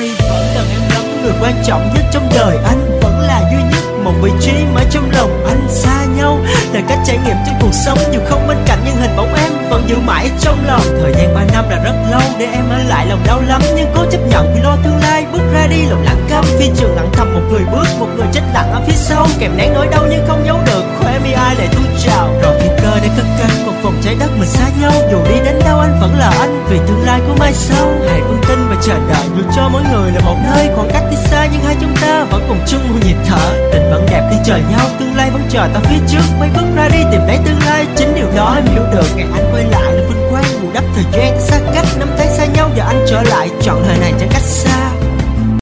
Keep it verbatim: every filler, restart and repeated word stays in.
nay vẫn cần em lắm. Người quan trọng nhất trong đời anh vẫn là duy nhất, một vị trí mãi trong lòng anh. Xa nhau là cách trải nghiệm trong cuộc sống, dù không bên cạnh nhưng hình bóng em vẫn giữ mãi trong lòng. Thời gian ba năm là rất lâu để em ở lại, lòng đau lắm nhưng cố chấp nhận vì lo tương lai. Bước ra đi lòng lặng câm, phi trường lặng thầm, một người bước một người chết lặng ở phía sau, kèm nén nỗi đau nhưng không giấu được. Khóe mi ai lại tuôn trào, rồi thiên cơ để cất cánh một vòng trái đất mình xa nhau. Dù đi đến đâu anh vẫn là anh, vì tương lai của mai sau. Hãy vững tin và chờ đợi, dù cho mỗi người là một nơi, khoảng cách thì xa nhưng hai chúng ta vẫn cùng chung một nhịp thở. Tình vẫn đẹp khi chờ nhau, tương lai vẫn chờ ta phía trước. Mấy bước ra đi tìm lấy tương lai, chính điều đó em hiểu được. Ngày anh quay lại là vinh quang, bù đắp thời gian xa cách. Năm tháng xa nhau giờ anh trở lại, chọn thời này chẳng cách xa.